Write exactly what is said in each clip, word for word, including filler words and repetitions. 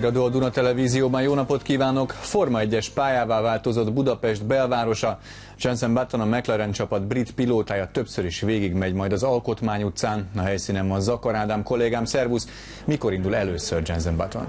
Iradó a Duna Televízióban, jó napot kívánok! Forma egyes pályává változott Budapest belvárosa. Jenson Button, a McLaren csapat brit pilótája többször is végigmegy majd az Alkotmány utcán. A helyszínen van Zakar Ádám kollégám, szervusz! Mikor indul először Jenson Button?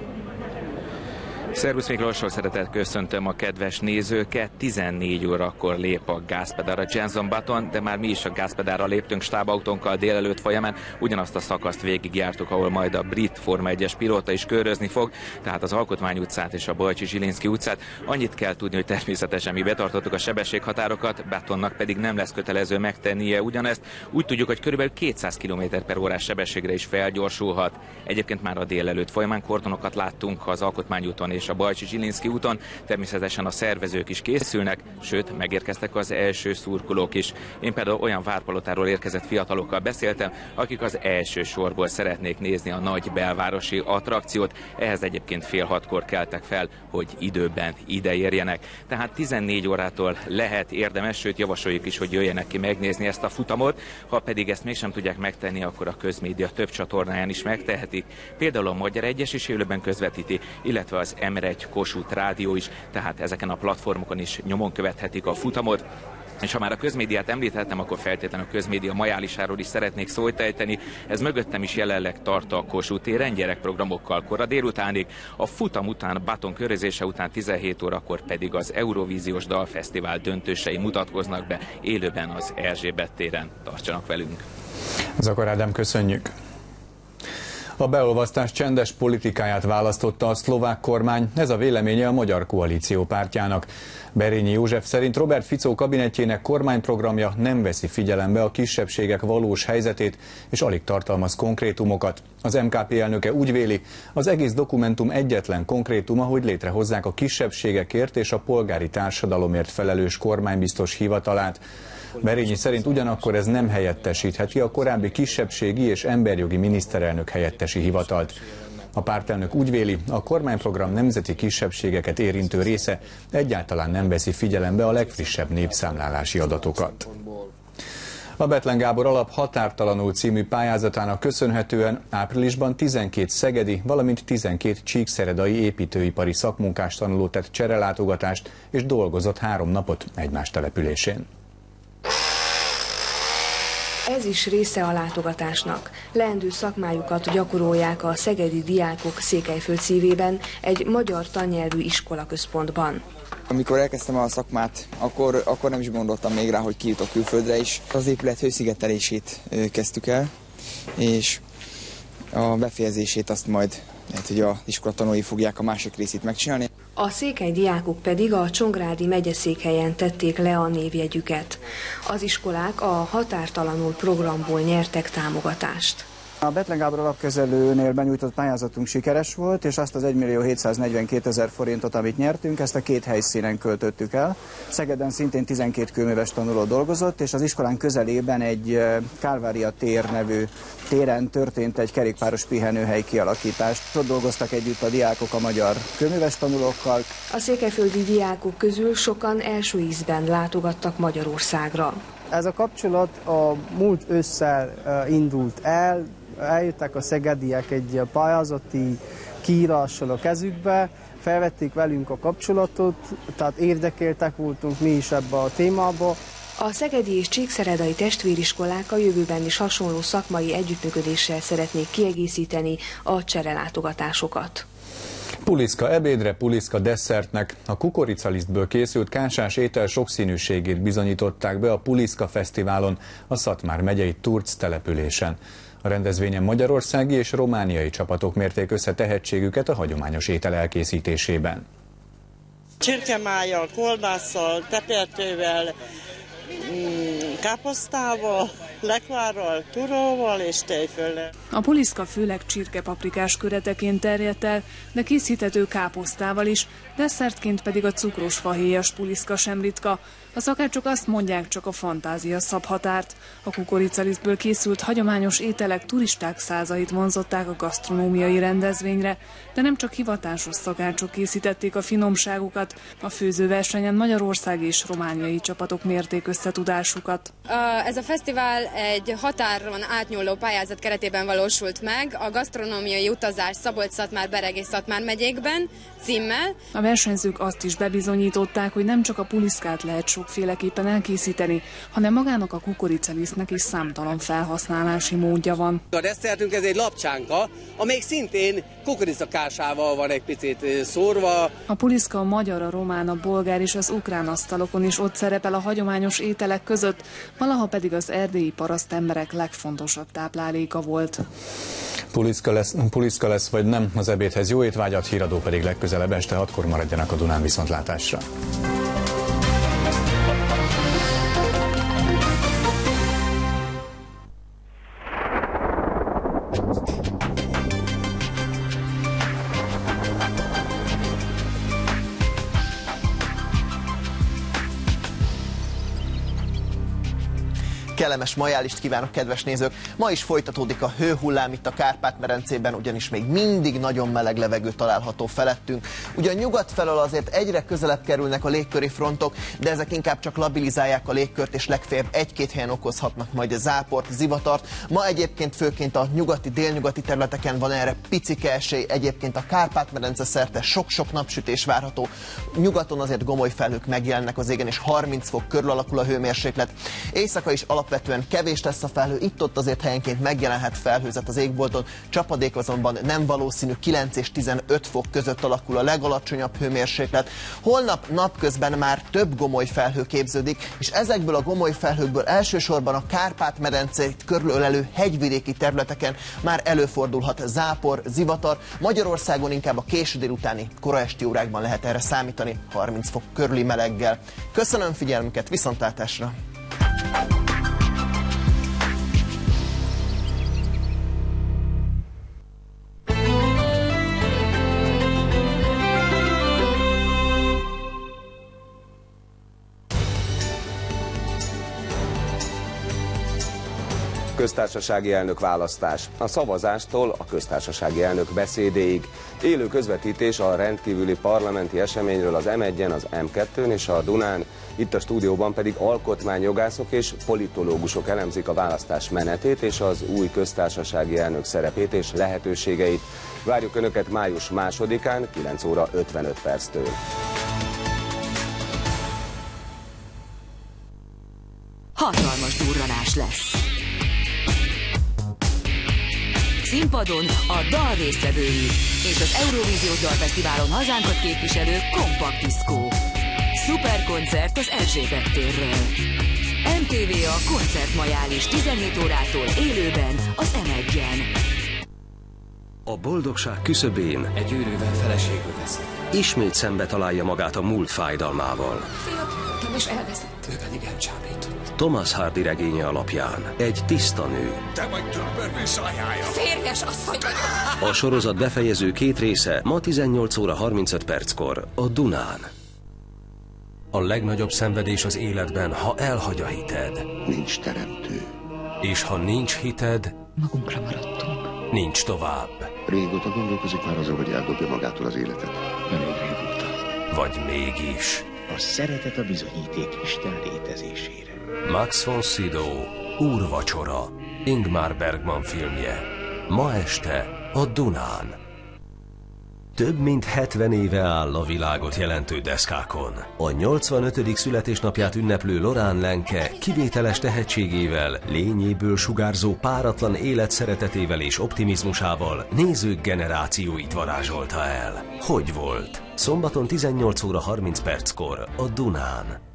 Szervusz Miklós, szeretettel köszöntöm a kedves nézőket. tizennégy órakor lép a gázpedálra Jenson Button, de már mi is a gázpedálra léptünk stábautónkkal délelőtt folyamán. Ugyanazt a szakaszt végigjártuk, ahol majd a brit Forma egyes pilóta is körözni fog, tehát az Alkotmány utcát és a Bajcsy-Zsilinszky utcát. Annyit kell tudni, hogy természetesen mi betartottuk a sebességhatárokat, Buttonnak pedig nem lesz kötelező megtennie ugyanezt. Úgy tudjuk, hogy körülbelül kétszáz kilométer per órás sebességre is felgyorsulhat. Egyébként már a délelőtt folyamán kordonokat láttunk az Alkotmány úton és a Bajcsy-Zsilinszky úton, természetesen a szervezők is készülnek, sőt, megérkeztek az első szurkolók is. Én például olyan várpalotáról érkezett fiatalokkal beszéltem, akik az első sorból szeretnék nézni a nagy belvárosi attrakciót, ehhez egyébként fél hatkor keltek fel, hogy időben ide érjenek. Tehát tizennégy órától lehet érdemes, sőt javasoljuk is, hogy jöjjenek ki megnézni ezt a futamot, ha pedig ezt mégsem tudják megtenni, akkor a közmédia több csatornáján is megtehetik. Például a Magyar Egyes is élőben közvetíti, illetve az em egy Kossuth Rádió is, tehát ezeken a platformokon is nyomon követhetik a futamot. És ha már a közmédiát említettem, akkor feltétlenül a közmédia majálisáról is szeretnék szót ejteni. Ez mögöttem is jelenleg tart a Kossuth téren, gyerekprogramokkal kora délutánig. A futam után, a Button körözése után tizenhét órakor pedig az Eurovíziós Dalfesztivál döntősei mutatkoznak be élőben az Erzsébet téren. Tartsanak velünk! Zakar Ádám, köszönjük! A beolvasztás csendes politikáját választotta a szlovák kormány, ez a véleménye a Magyar Koalíció pártjának. Berényi József szerint Robert Fico kabinetjének kormányprogramja nem veszi figyelembe a kisebbségek valós helyzetét, és alig tartalmaz konkrétumokat. Az em ká pé elnöke úgy véli, az egész dokumentum egyetlen konkrétuma, hogy létrehozzák a kisebbségekért és a polgári társadalomért felelős kormánybiztos hivatalát. Berényi szerint ugyanakkor ez nem helyettesítheti a korábbi kisebbségi és emberjogi miniszterelnök helyettesi hivatalt. A pártelnök úgy véli, a kormányprogram nemzeti kisebbségeket érintő része egyáltalán nem veszi figyelembe a legfrissebb népszámlálási adatokat. A Bethlen Gábor Alap Határtalanul című pályázatának köszönhetően áprilisban tizenkét szegedi, valamint tizenkét csíkszeredai építőipari szakmunkás tanuló tett cserelátogatást és dolgozott három napot egymás településén. Ez is része a látogatásnak. Leendő szakmájukat gyakorolják a szegedi diákok Székelyföld szívében, egy magyar tannyelvű iskolaközpontban. Amikor elkezdtem a szakmát, akkor, akkor nem is gondoltam még rá, hogy kijutok külföldre is. Az épület hőszigetelését kezdtük el, és a befejezését azt majd lehet, hogy az iskolatanulói fogják a másik részét megcsinálni. A székely diákok pedig a Csongrádi megyeszékhelyen tették le a névjegyüket. Az iskolák a Határtalanul programból nyertek támogatást. A Bethlen Gábor Alapkezelőnél benyújtott pályázatunk sikeres volt, és azt az egymillió hétszáznegyvenkétezer forintot, amit nyertünk, ezt a két helyszínen költöttük el. Szegeden szintén tizenkét kőműves tanuló dolgozott, és az iskolán közelében egy Kálvária tér nevű téren történt egy kerékpáros pihenőhely kialakítás. Ott dolgoztak együtt a diákok a magyar kőműves tanulókkal. A székelyföldi diákok közül sokan első ízben látogattak Magyarországra. Ez a kapcsolat a múlt ősszel indult el, eljöttek a szegediek egy pályázati kiírással a kezükbe, felvették velünk a kapcsolatot, tehát érdekeltek voltunk mi is ebbe a témába. A szegedi és csíkszeredai testvériskolák a jövőben is hasonló szakmai együttműködéssel szeretnék kiegészíteni a cserelátogatásokat. Puliszka ebédre, puliszka desszertnek. A kukoricalisztből készült kásás étel sokszínűségét bizonyították be a Puliszka Fesztiválon, a Szatmár megyei Turc településen. A rendezvényen magyarországi és romániai csapatok mérték össze tehetségüket a hagyományos étel elkészítésében. Csirkemájjal, kolbásszal, tepertővel, káposztával, lekvárral, turóval és tejföllel. A puliszka főleg csirkepaprikás köreteként terjedt el, de készíthető káposztával is, desszertként pedig a cukros fahéjas puliszka sem ritka. A szakácsok azt mondják, csak a fantázia szab határt. A kukoricalisztből készült hagyományos ételek turisták százait vonzották a gasztronómiai rendezvényre, de nem csak hivatásos szakácsok készítették a finomságokat. A főzőversenyen magyarországi és romániai csapatok mérték összetudásukat. Ez a fesztivál egy határon átnyúló pályázat keretében valósult meg a gasztronómiai utazás Szabolcs-Szatmár-Bereg és Szatmár megyékben címmel. A versenyzők azt is bebizonyították, hogy nem csak a puliszkát lehet sokféleképpen elkészíteni, hanem magának a kukoricalisztnek is számtalan felhasználási módja van. A desszertünk ez egy lapcsánka, amelyik szintén kukoricakásával van egy picit szórva. A puliszka a magyar, a román, a bolgár és az ukrán asztalokon is ott szerepel a hagyományos ételek között, valaha pedig az erdélyi paraszt emberek legfontosabb tápláléka volt. Puliszka lesz, puliszka lesz vagy nem, az ebédhez jó étvágyat, híradó pedig legközelebb este hatkor, maradjanak a Dunán viszontlátásra. Kellemes majálist kívánok, kedves nézők! Ma is folytatódik a hőhullám itt a Kárpát-medencében, ugyanis még mindig nagyon meleg levegő található felettünk. Ugyan nyugat felől azért egyre közelebb kerülnek a légköri frontok, de ezek inkább csak labilizálják a légkört, és legfeljebb egy-két helyen okozhatnak majd ziváport, zivatart. Ma egyébként főként a nyugati, délnyugati területeken van erre picike esély, egyébként a Kárpát-medence szerte sok-sok napsütés várható. Nyugaton azért gomoly felhők megjelennek az égen, és harminc fok körül alakul a hőmérséklet. Éjszaka is alapvetően kevés lesz a felhő, itt-ott azért helyenként megjelenhet felhőzet az égbolton, csapadék azonban nem valószínű, kilenc és tizenöt fok között alakul a legalacsonyabb hőmérséklet. Holnap napközben már több gomoly felhő képződik, és ezekből a gomoly felhőkből elsősorban a Kárpát-medencét körülölelő hegyvidéki területeken már előfordulhat zápor, zivatar. Magyarországon inkább a késő délutáni, kora esti órákban lehet erre számítani, harminc fok körüli meleggel. Köszönöm figyelmüket, viszontlátásra! Köztársasági elnök választás. A szavazástól a köztársasági elnök beszédéig. Élő közvetítés a rendkívüli parlamenti eseményről az em egyen, az em kettőn és a Dunán. Itt a stúdióban pedig alkotmányjogászok és politológusok elemzik a választás menetét és az új köztársasági elnök szerepét és lehetőségeit. Várjuk Önöket május másodikán, kilenc óra ötvenöt perctől. Hatalmas durranás lesz. Színpadon a dal résztvevői és az Eurovíziós Dalfesztiválon hazánkat képviselő kompakt diszkó. Szuperkoncert az Erzsébet térről. em té vé a koncertmajálist tizenhét órától élőben az em egyen. A boldogság küszöbén egy őrővel feleségül veszik. Ismét szembe találja magát a múlt fájdalmával. Fiatalodtam és elveszett, ő pedig elcsábított. Thomas Hardy regénye alapján egy tiszta nő. Te vagy többörvű szájája. Férjes asszony vagyok. A sorozat befejező két része ma tizennyolc óra harmincöt perckor a Dunán. A legnagyobb szenvedés az életben, ha elhagy a hited. Nincs teremtő. És ha nincs hited, magunkra maradtunk. Nincs tovább. Régóta gondolkozik már azon, hogy eldobja magától az életet. Elég régóta. Vagy mégis. A szeretet a bizonyíték Isten létezésére. Max von Sydow, Úrvacsora, Ingmar Bergman filmje. Ma este a Dunán. Több mint hetven éve áll a világot jelentő deszkákon. A nyolcvanötödik születésnapját ünneplő Lorán Lenke kivételes tehetségével, lényéből sugárzó páratlan életszeretetével és optimizmusával nézők generációit varázsolta el. Hogy volt? Szombaton tizennyolc óra harminc perckor a Dunán.